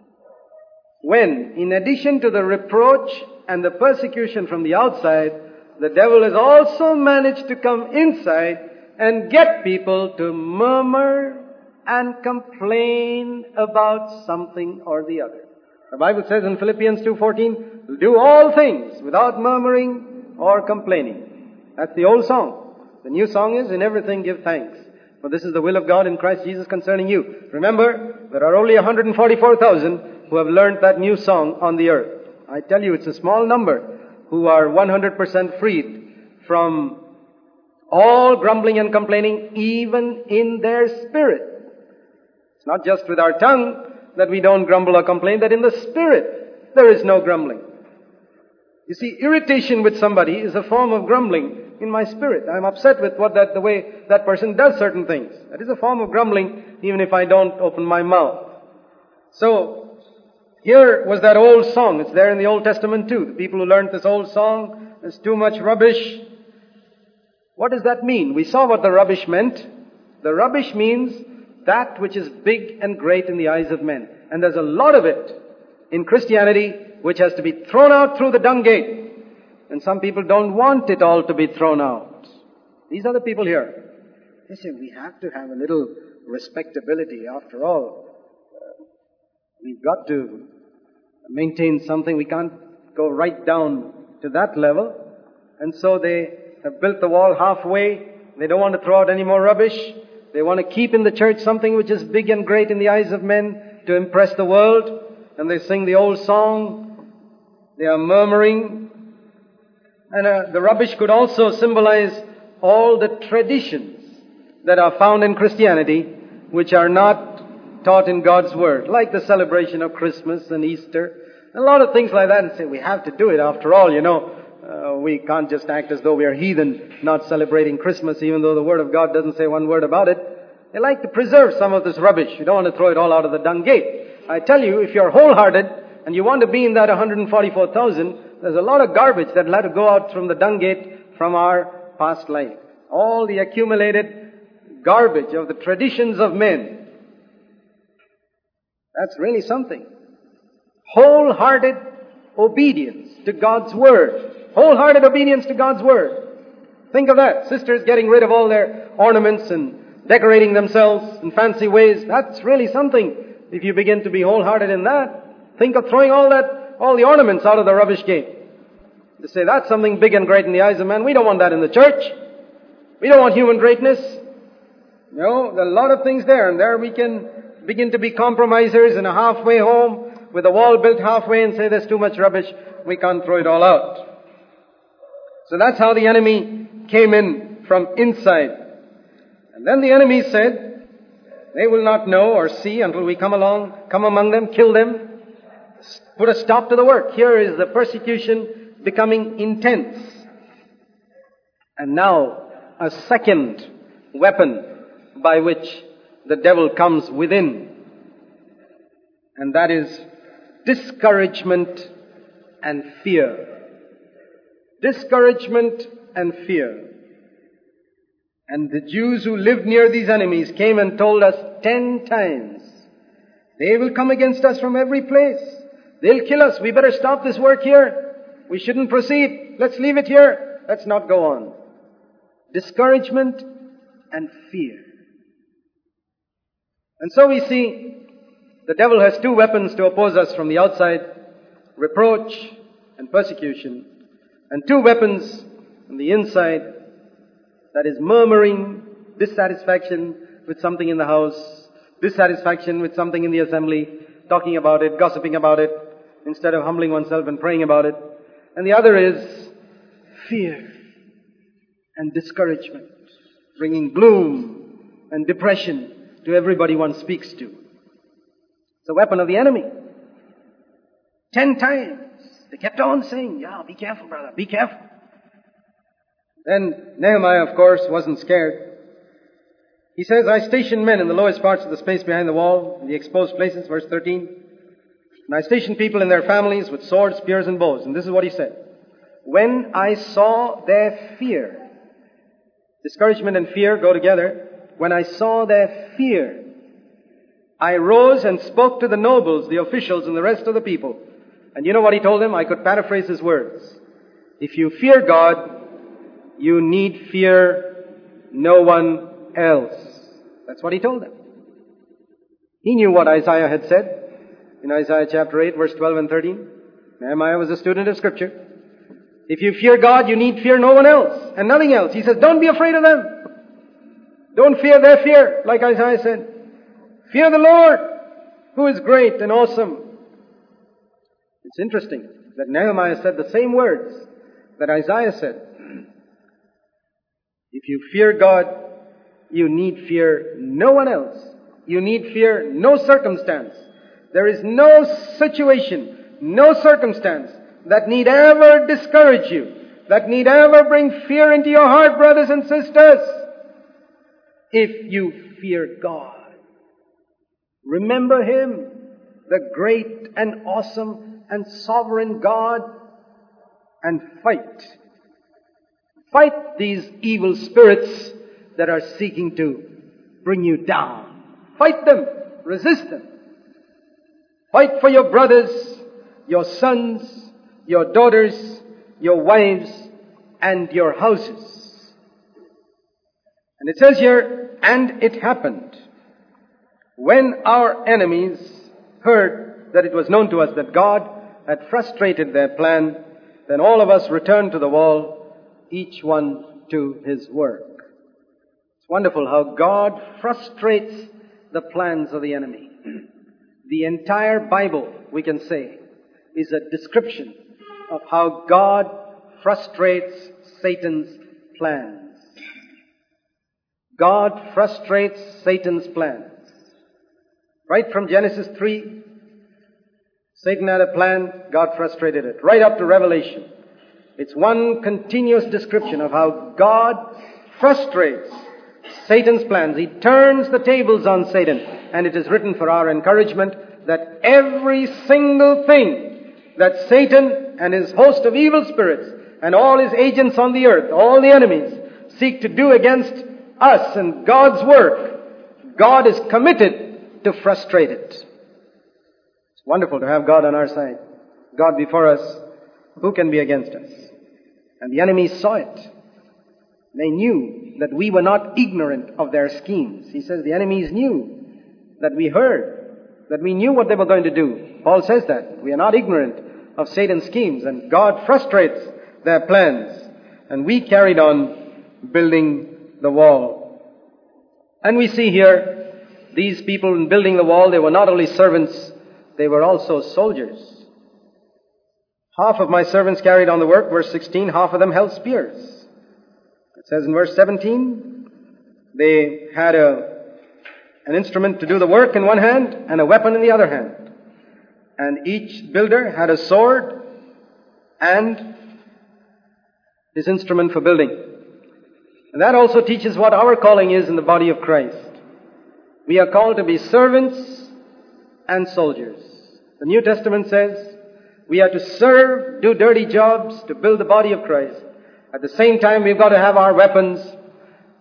when, in addition to the reproach and the persecution from the outside, the devil has also managed to come inside and get people to murmur and complain about something or the other. The Bible says in Philippians 2:14, do all things without murmuring or complaining. That's the old song. The new song is, in everything give thanks, for this is the will of God in Christ Jesus concerning you. Remember, there are only 144,000 who have learned that new song on the earth. I tell you, it's a small number who are 100% freed from all grumbling and complaining, even in their spirit. It's not just with our tongue that we don't grumble or complain, that in the spirit there is no grumbling. You see, irritation with somebody is a form of grumbling in my spirit. I'm upset with the way that person does certain things. That is a form of grumbling, even if I don't open my mouth. So, here was that old song. It's there in the Old Testament too. The people who learned this old song, there's too much rubbish. What does that mean? We saw what the rubbish meant. The rubbish means that which is big and great in the eyes of men. And there's a lot of it in Christianity which has to be thrown out through the dung gate. And some people don't want it all to be thrown out. These are the people here. They say, we have to have a little respectability after all. We've got to maintain something. We can't go right down to that level. And so they have built the wall halfway. They don't want to throw out any more rubbish. They want to keep in the church something which is big and great in the eyes of men to impress the world. And they sing the old song. They are murmuring. And the rubbish could also symbolize all the traditions that are found in Christianity which are not taught in God's Word, like the celebration of Christmas and Easter, and a lot of things like that, and say we have to do it after all, we can't just act as though we are heathen, not celebrating Christmas, even though the Word of God doesn't say one word about it. They like to preserve some of this rubbish. You don't want to throw it all out of the dung gate. I tell you, if you're wholehearted and you want to be in that 144,000, there's a lot of garbage that will have to go out from the dung gate from our past life. All the accumulated garbage of the traditions of men. That's really something. Wholehearted obedience to God's Word. Wholehearted obedience to God's Word. Think of that. Sisters getting rid of all their ornaments and decorating themselves in fancy ways. That's really something. If you begin to be wholehearted in that, think of throwing all the ornaments out of the rubbish gate. To say that's something big and great in the eyes of man. We don't want that in the church. We don't want human greatness. There are a lot of things there, and there we can begin to be compromisers in a halfway home with a wall built halfway and say there's too much rubbish, we can't throw it all out. So that's how the enemy came in from inside. And then the enemy said, they will not know or see until we come among them, kill them, put a stop to the work. Here is the persecution becoming intense. And now a second weapon by which the devil comes within. And that is discouragement and fear. Discouragement and fear. And the Jews who lived near these enemies came and told us 10 times, they will come against us from every place. They'll kill us. We better stop this work here. We shouldn't proceed. Let's leave it here. Let's not go on. Discouragement and fear. And so we see the devil has 2 weapons to oppose us from the outside: reproach and persecution. And 2 weapons from the inside, that is murmuring, dissatisfaction with something in the house, dissatisfaction with something in the assembly, talking about it, gossiping about it, instead of humbling oneself and praying about it. And the other is fear and discouragement, bringing gloom and depression to everybody one speaks to. It's a weapon of the enemy. 10 times. They kept on saying, yeah, be careful, brother, be careful. Then Nehemiah, of course, wasn't scared. He says, I stationed men in the lowest parts of the space behind the wall, in the exposed places, verse 13. And I stationed people in their families with swords, spears, and bows. And this is what he said. When I saw their fear, discouragement and fear go together. When I saw their fear, I rose and spoke to the nobles, the officials, and the rest of the people. And you know what he told them? I could paraphrase his words. If you fear God, you need fear no one else. That's what he told them. He knew what Isaiah had said in Isaiah chapter 8, verse 12 and 13. Nehemiah was a student of Scripture. If you fear God, you need fear no one else and nothing else. He says, don't be afraid of them. Don't fear their fear, like Isaiah said. Fear the Lord, who is great and awesome. It's interesting that Nehemiah said the same words that Isaiah said. If you fear God, you need fear no one else. You need fear no circumstance. There is no situation, no circumstance that need ever discourage you, that need ever bring fear into your heart, brothers and sisters. If you fear God, remember Him, the great and awesome and sovereign God, and fight. Fight these evil spirits that are seeking to bring you down. Fight them. Resist them. Fight for your brothers, your sons, your daughters, your wives, and your houses. And it says here, and it happened, when our enemies heard that it was known to us that God had frustrated their plan, then all of us returned to the wall, each one to his work. It's wonderful how God frustrates the plans of the enemy. The entire Bible, we can say, is a description of how God frustrates Satan's plans. God frustrates Satan's plans. Right from Genesis 3, Satan had a plan, God frustrated it. Right up to Revelation. It's one continuous description of how God frustrates Satan's plans. He turns the tables on Satan. And it is written for our encouragement that every single thing that Satan and his host of evil spirits and all his agents on the earth, all the enemies, seek to do against us and God's work, God is committed to frustrate it. It's wonderful to have God on our side. God before us, who can be against us? And the enemies saw it. They knew that we were not ignorant of their schemes. He says the enemies knew that we heard, that we knew what they were going to do. Paul says that. We are not ignorant of Satan's schemes, and God frustrates their plans. And we carried on building the wall. And we see here, these people in building the wall, they were not only servants, they were also soldiers. Half of my servants carried on the work, verse 16, half of them held spears. It says in verse 17, they had an instrument to do the work in one hand and a weapon in the other hand. And each builder had a sword and his instrument for building. And that also teaches what our calling is in the body of Christ. We are called to be servants and soldiers. The New Testament says we are to serve, do dirty jobs to build the body of Christ. At the same time, we've got to have our weapons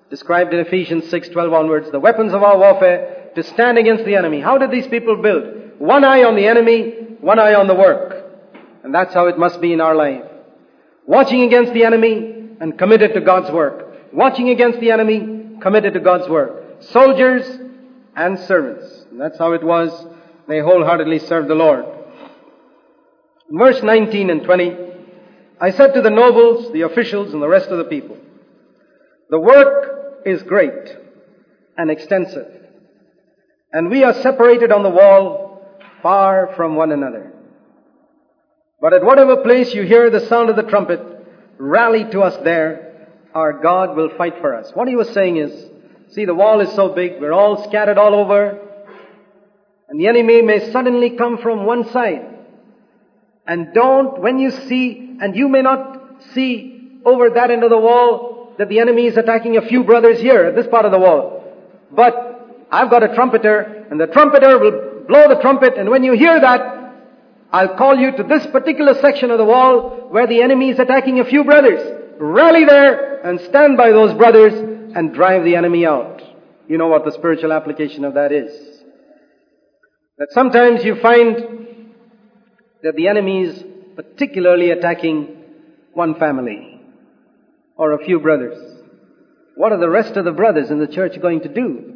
described in Ephesians 6:12 onwards, the weapons of our warfare to stand against the enemy. How did these people build? One eye on the enemy, one eye on the work. And that's how it must be in our life. Watching against the enemy and committed to God's work. Watching against the enemy, committed to God's work. Soldiers and servants. And that's how it was. They wholeheartedly served the Lord. In verse 19 and 20, I said to the nobles, the officials, and the rest of the people, the work is great and extensive, and we are separated on the wall far from one another. But at whatever place you hear the sound of the trumpet, rally to us there. Our God will fight for us. What he was saying is, see, the wall is so big, we're all scattered all over, and the enemy may suddenly come from one side. And when you see, and you may not see over that end of the wall that the enemy is attacking a few brothers here at this part of the wall. But I've got a trumpeter, and the trumpeter will blow the trumpet, and when you hear that, I'll call you to this particular section of the wall where the enemy is attacking a few brothers. Rally there and stand by those brothers and drive the enemy out. You know what the spiritual application of that is. That sometimes you find that the enemy is particularly attacking one family or a few brothers. What are the rest of the brothers in the church going to do?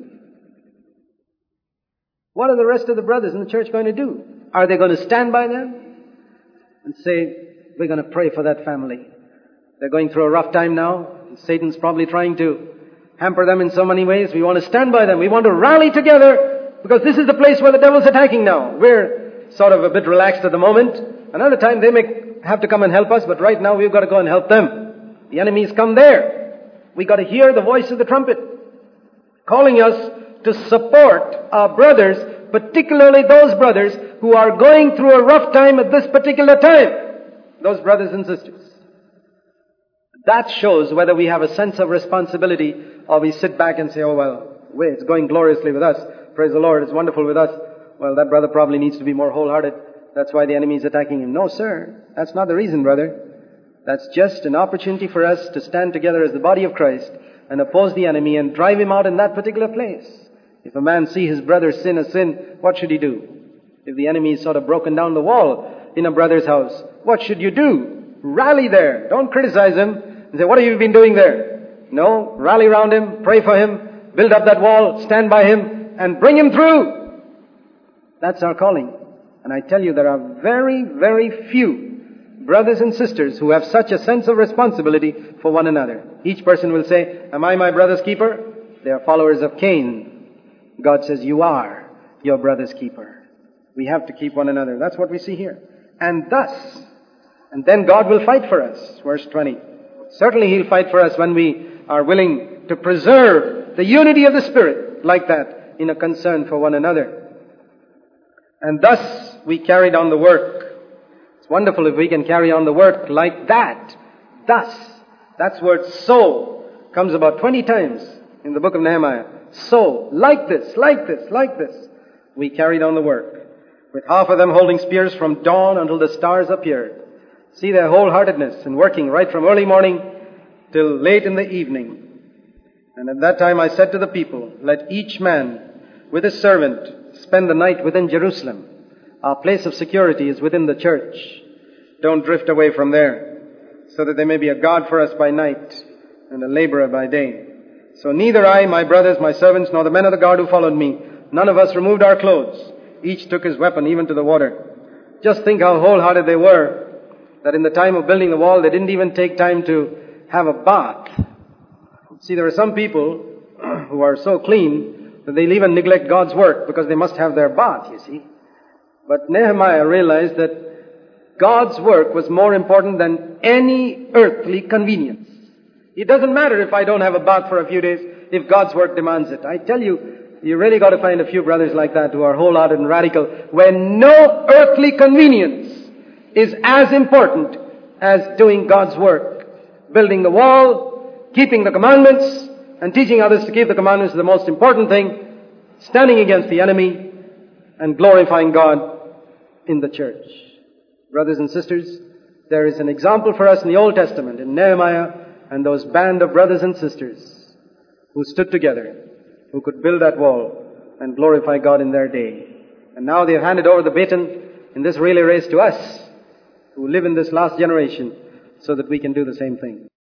What are the rest of the brothers in the church going to do? Are they going to stand by them and say, we're going to pray for that family? They're going through a rough time now. Satan's probably trying to hamper them in so many ways. We want to stand by them. We want to rally together because this is the place where the devil's attacking now. We're sort of a bit relaxed at the moment. Another time they may have to come and help us, but right now we've got to go and help them. The enemy's come there. We've got to hear the voice of the trumpet calling us to support our brothers, particularly those brothers who are going through a rough time at this particular time. Those brothers and sisters. That shows whether we have a sense of responsibility or we sit back and say, oh well, it's going gloriously with us. Praise the Lord, it's wonderful with us. Well, that brother probably needs to be more wholehearted. That's why the enemy is attacking him. No, sir. That's not the reason, brother. That's just an opportunity for us to stand together as the body of Christ and oppose the enemy and drive him out in that particular place. If a man see his brother sin a sin, what should he do? If the enemy is sort of broken down the wall in a brother's house, what should you do? Rally there. Don't criticize him and say, what have you been doing there? No, rally around him, pray for him, build up that wall, stand by him, and bring him through. That's our calling. And I tell you, there are very, very few brothers and sisters who have such a sense of responsibility for one another. Each person will say, am I my brother's keeper? They are followers of Cain. God says, you are your brother's keeper. We have to keep one another. That's what we see here. And then God will fight for us. Verse 20. Certainly He'll fight for us when we are willing to preserve the unity of the Spirit like that in a concern for one another. And thus we carried on the work. It's wonderful if we can carry on the work like that. Thus. That's word so comes about 20 times in the book of Nehemiah. So, like this, like this, like this. We carried on the work. With half of them holding spears from dawn until the stars appeared. See their wholeheartedness in working right from early morning till late in the evening. And at that time I said to the people, let each man with his servant spend the night within Jerusalem. Our place of security is within the church. Don't drift away from there, so that there may be a guard for us by night and a laborer by day. So neither I, my brothers, my servants, nor the men of the guard who followed me, none of us removed our clothes. Each took his weapon, even to the water. Just think how wholehearted they were, that in the time of building the wall, they didn't even take time to have a bath. See, there are some people who are so clean that they'll even neglect God's work because they must have their bath, you see. But Nehemiah realized that God's work was more important than any earthly convenience. It doesn't matter if I don't have a bath for a few days, if God's work demands it. I tell you, you really got to find a few brothers like that who are wholehearted and radical, where no earthly convenience is as important as doing God's work. Building the wall, keeping the commandments, and teaching others to keep the commandments is the most important thing. Standing against the enemy and glorifying God in the church. Brothers and sisters, there is an example for us in the Old Testament, in Nehemiah and those band of brothers and sisters who stood together, who could build that wall and glorify God in their day. And now they have handed over the baton in this relay race to us, who live in this last generation, so that we can do the same thing.